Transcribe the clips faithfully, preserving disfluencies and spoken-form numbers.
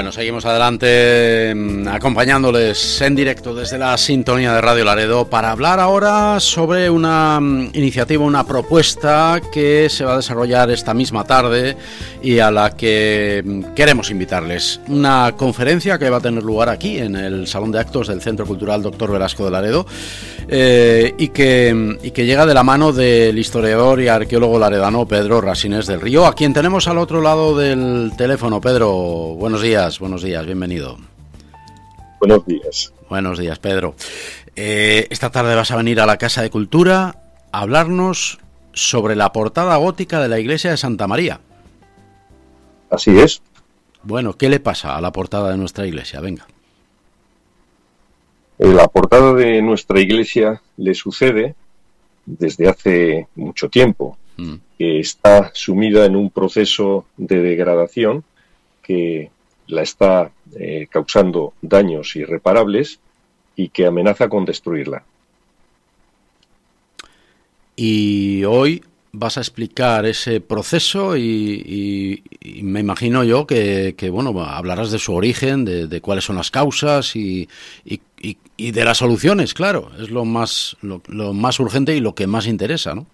Bueno, seguimos adelante acompañándoles en directo desde la sintonía de Radio Laredo para hablar ahora sobre una iniciativa, una propuesta que se va a desarrollar esta misma tarde y a la que queremos invitarles. Una conferencia que va a tener lugar aquí en el Salón de Actos del Centro Cultural Doctor Velasco de Laredo eh, y, que, y que llega de la mano del historiador y arqueólogo laredano Pedro Rasines del Río, a quien tenemos al otro lado del teléfono. Pedro, buenos días. Buenos días, bienvenido. Buenos días. Buenos días, Pedro. Eh, esta tarde vas a venir a la Casa de Cultura a hablarnos sobre la portada gótica de la iglesia de Santa María. Así es. Bueno, ¿qué le pasa a la portada de nuestra iglesia? Venga. La portada de nuestra iglesia le sucede desde hace mucho tiempo, mm. que está sumida en un proceso de degradación que la está eh, causando daños irreparables y que amenaza con destruirla. Y hoy vas a explicar ese proceso y, y, y me imagino yo que, que bueno, hablarás de su origen, de, de cuáles son las causas y, y, y, y de las soluciones, claro. Es lo más, lo, lo más urgente y lo que más interesa, ¿no?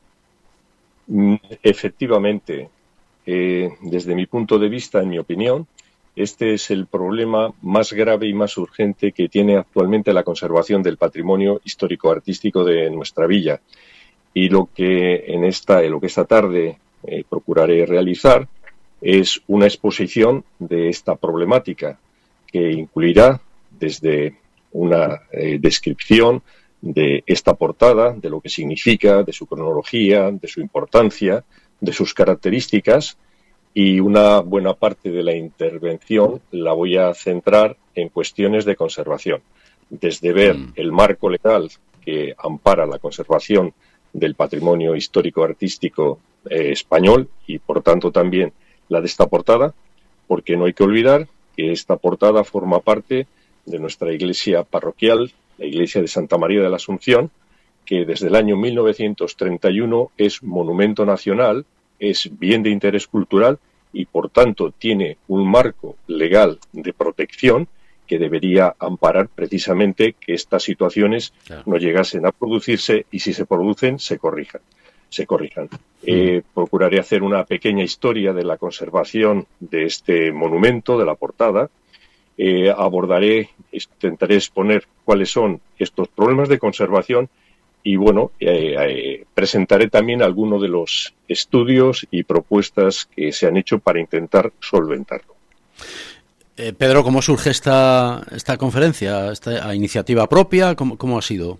Efectivamente. Eh, desde mi punto de vista, en mi opinión, este es el problema más grave y más urgente que tiene actualmente la conservación del patrimonio histórico-artístico de nuestra villa. Y lo que en esta, lo que esta tarde eh, procuraré realizar es una exposición de esta problemática que incluirá desde una eh, descripción de esta portada, de lo que significa, de su cronología, de su importancia, de sus características, y una buena parte de la intervención la voy a centrar en cuestiones de conservación, desde ver mm. el marco legal que ampara la conservación del patrimonio histórico-artístico eh, español y, por tanto, también la de esta portada, porque no hay que olvidar que esta portada forma parte de nuestra iglesia parroquial, la iglesia de Santa María de la Asunción, que desde el año mil novecientos treinta y uno es monumento nacional, es bien de interés cultural y, por tanto, tiene un marco legal de protección que debería amparar precisamente que estas situaciones claro. no llegasen a producirse y, si se producen, se corrijan. Se corrijan. Mm. Eh, procuraré hacer una pequeña historia de la conservación de este monumento, de la portada. Eh, abordaré, intentaré exponer cuáles son estos problemas de conservación y, bueno, eh, eh, presentaré también algunos de los estudios y propuestas que se han hecho para intentar solventarlo. Eh, Pedro, ¿cómo surge esta, esta conferencia, esta iniciativa propia? ¿Cómo, cómo ha sido?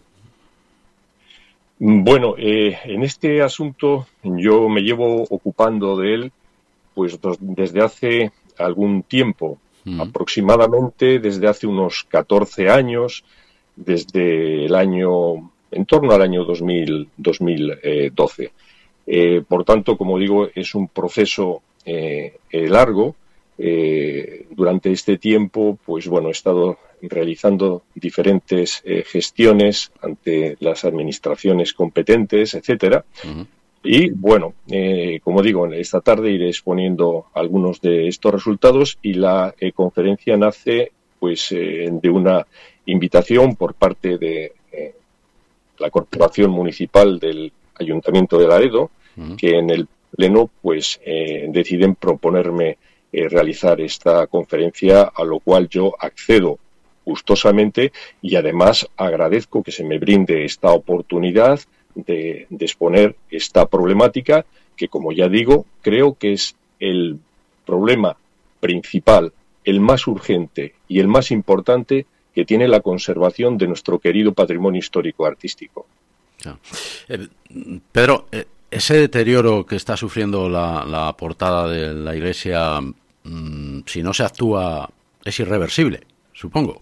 Bueno, eh, en este asunto yo me llevo ocupando de él pues desde hace algún tiempo, mm. aproximadamente desde hace unos catorce años, desde el año, en torno al año dos mil doce. Eh, por tanto, como digo, es un proceso eh, eh, largo. Eh, durante este tiempo, pues bueno, he estado realizando diferentes eh, gestiones ante las administraciones competentes, etcétera. Uh-huh. Y bueno, eh, como digo, esta tarde iré exponiendo algunos de estos resultados y la eh, conferencia nace pues eh, de una invitación por parte de eh, la Corporación Municipal del Ayuntamiento de Laredo, uh-huh. que en el pleno pues eh, deciden proponerme Eh, realizar esta conferencia, a lo cual yo accedo gustosamente y además agradezco que se me brinde esta oportunidad de, de exponer esta problemática que, como ya digo, creo que es el problema principal, el más urgente y el más importante que tiene la conservación de nuestro querido patrimonio histórico-artístico. Ah. Eh, Pedro, eh, ese deterioro que está sufriendo la, la portada de la iglesia, si no se actúa, es irreversible, supongo.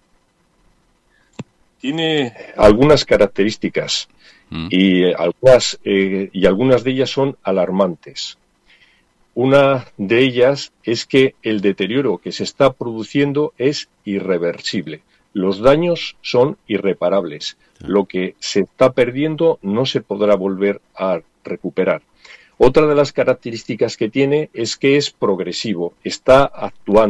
Tiene algunas características mm. y, algunas, eh, y algunas de ellas son alarmantes. Una de ellas es que el deterioro que se está produciendo es irreversible. Los daños son irreparables. Sí. Lo que se está perdiendo no se podrá volver a recuperar. Otra de las características que tiene es que es progresivo, está actuando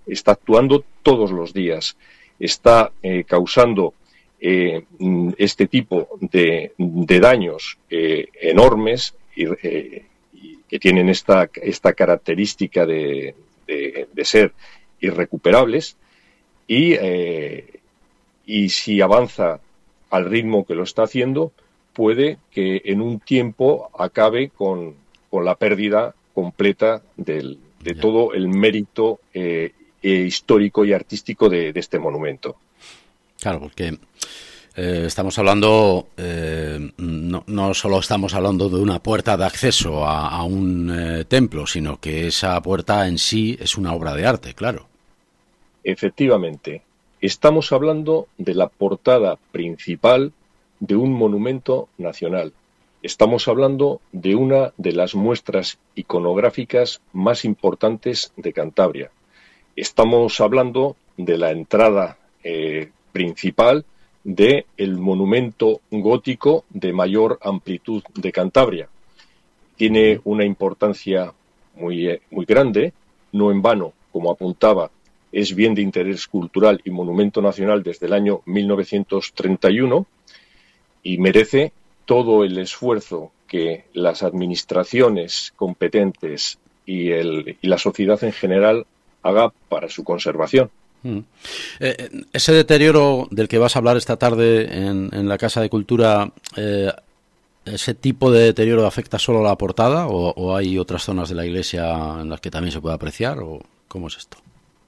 está actuando todos los días, está eh, causando eh, este tipo de, de daños eh, enormes y, eh, y que tienen esta, esta característica de, de, de ser irrecuperables y, eh, y si avanza al ritmo que lo está haciendo, puede que en un tiempo acabe con, con la pérdida completa del, de yeah. todo el mérito eh, eh, histórico y artístico de, de este monumento. Claro, porque eh, estamos hablando, eh, no, no solo estamos hablando de una puerta de acceso a, a un eh, templo, sino que esa puerta en sí es una obra de arte, claro. Efectivamente, estamos hablando de la portada principal de un monumento nacional. Estamos hablando de una de las muestras iconográficas más importantes de Cantabria. Estamos hablando de la entrada eh, principal del monumento gótico de mayor amplitud de Cantabria. Tiene una importancia muy, muy grande, no en vano, como apuntaba, es bien de interés cultural y monumento nacional desde el año mil novecientos treinta y uno, y merece todo el esfuerzo que las administraciones competentes y, el, y la sociedad en general haga para su conservación. Mm. Eh, ese deterioro del que vas a hablar esta tarde en, en la Casa de Cultura, eh, ¿ese tipo de deterioro afecta solo a la portada o, o hay otras zonas de la iglesia en las que también se puede apreciar? ¿O cómo es esto?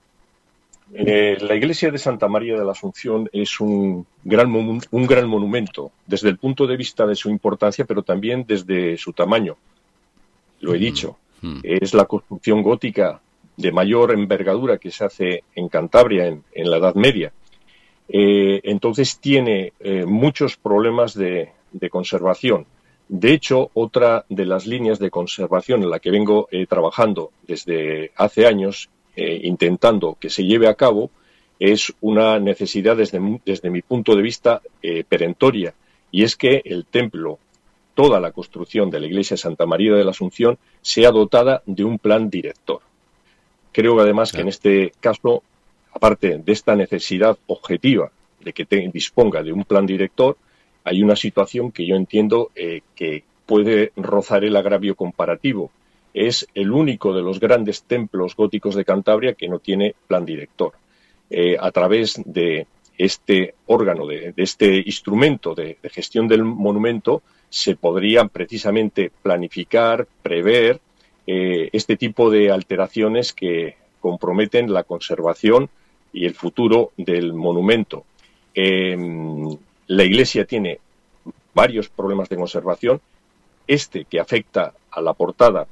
Eh, la iglesia de Santa María de la Asunción es un gran, un gran monumento desde el punto de vista de su importancia, pero también desde su tamaño. Lo he dicho, mm. es la construcción gótica de mayor envergadura que se hace en Cantabria en, en la Edad Media. Eh, entonces tiene eh, muchos problemas de, de conservación. De hecho, otra de las líneas de conservación en la que vengo eh, trabajando desde hace años, Eh, intentando que se lleve a cabo, es una necesidad desde, desde mi punto de vista eh, perentoria, y es que el templo, toda la construcción de la iglesia de Santa María de la Asunción, sea dotada de un plan director. Creo además que en este caso, aparte de esta necesidad objetiva de que te, disponga de un plan director, hay una situación que yo entiendo eh, que puede rozar el agravio comparativo. Es el único de los grandes templos góticos de Cantabria que no tiene plan director. Eh, a través de este órgano, de, de este instrumento de, de gestión del monumento, se podrían precisamente planificar, prever eh, este tipo de alteraciones que comprometen la conservación y el futuro del monumento. Eh, la iglesia tiene varios problemas de conservación. Este que afecta a la portada,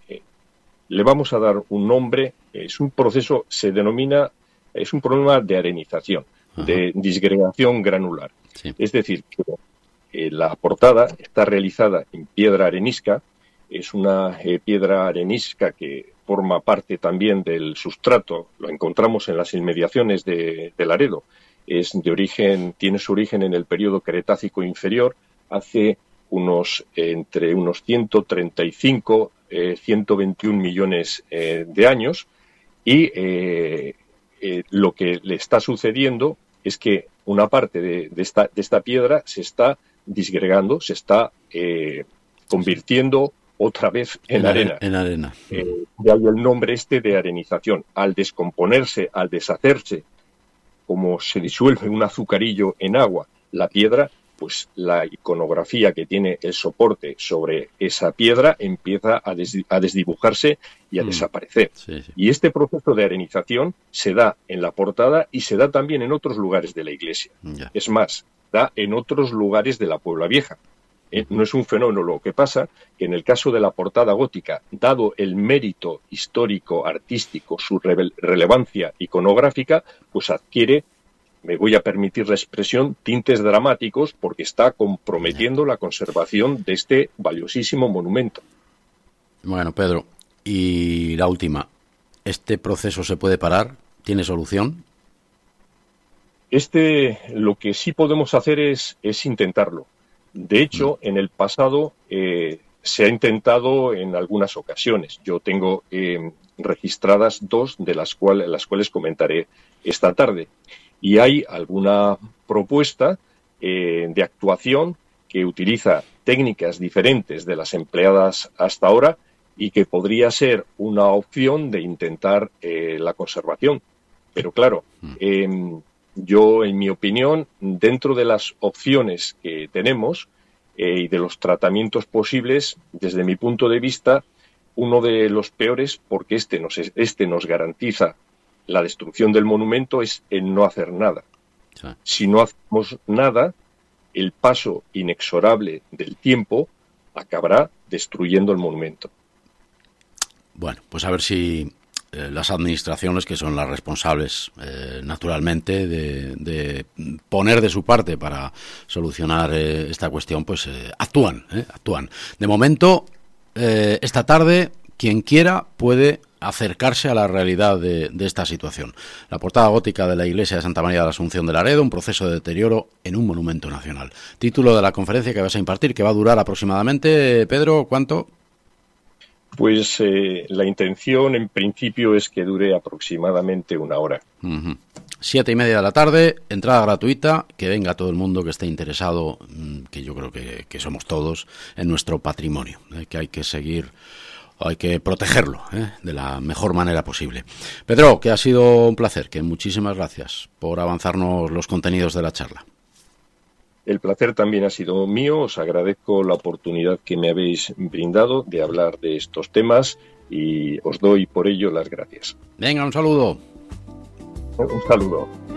le vamos a dar un nombre, es un proceso, se denomina, es un problema de arenización, Ajá. de disgregación granular. Sí. Es decir, que eh, la portada está realizada en piedra arenisca, es una eh, piedra arenisca que forma parte también del sustrato, lo encontramos en las inmediaciones de, de Laredo, es de origen, tiene su origen en el periodo Cretácico inferior, hace unos, eh, entre unos ciento treinta y cinco Eh, ciento veintiún millones eh, de años y eh, eh, lo que le está sucediendo es que una parte de, de, esta, de esta piedra se está disgregando, se está eh, convirtiendo otra vez en, en arena. En arena. Eh, de ahí el nombre este de arenización. Al descomponerse, al deshacerse, como se disuelve un azucarillo en agua, la piedra, pues la iconografía que tiene el soporte sobre esa piedra empieza a, des, a desdibujarse y a mm. desaparecer. Sí, sí. Y este proceso de arenización se da en la portada y se da también en otros lugares de la iglesia. Yeah. Es más, da en otros lugares de la Puebla Vieja. Eh, no es un fenómeno. Lo que pasa que en el caso de la portada gótica, dado el mérito histórico, artístico, su re relevancia iconográfica, pues adquiere, me voy a permitir la expresión, tintes dramáticos porque está comprometiendo la conservación de este valiosísimo monumento. Bueno, Pedro, y la última, ¿este proceso se puede parar? ¿Tiene solución? Este, lo que sí podemos hacer es, es intentarlo. De hecho, mm. en el pasado eh, se ha intentado en algunas ocasiones. Yo tengo eh, registradas dos de las cuales, las cuales comentaré esta tarde. Y hay alguna propuesta eh, de actuación que utiliza técnicas diferentes de las empleadas hasta ahora y que podría ser una opción de intentar eh, la conservación. Pero claro, eh, yo, en mi opinión, dentro de las opciones que tenemos eh, y de los tratamientos posibles, desde mi punto de vista, uno de los peores, porque este nos, este nos garantiza la destrucción del monumento, es el no hacer nada. Sí. Si no hacemos nada, el paso inexorable del tiempo acabará destruyendo el monumento. Bueno, pues a ver si eh, las administraciones, que son las responsables, eh, naturalmente, de, de poner de su parte para solucionar eh, esta cuestión, pues eh, actúan, eh, actúan. De momento, eh, esta tarde, quien quiera puede acercarse a la realidad de, de esta situación. La portada gótica de la iglesia de Santa María de la Asunción de Laredo, un proceso de deterioro en un monumento nacional. Título de la conferencia que vas a impartir, que va a durar aproximadamente, Pedro, ¿cuánto? Pues eh, la intención en principio es que dure aproximadamente una hora. Uh-huh. Siete y media de la tarde, entrada gratuita, que venga todo el mundo que esté interesado, que yo creo que, que somos todos, en nuestro patrimonio, eh, que hay que seguir, hay que protegerlo eh, de la mejor manera posible. Pedro, que ha sido un placer, que muchísimas gracias por avanzarnos los contenidos de la charla. El placer también ha sido mío. Os agradezco la oportunidad que me habéis brindado de hablar de estos temas y os doy por ello las gracias. Venga, un saludo. Un saludo.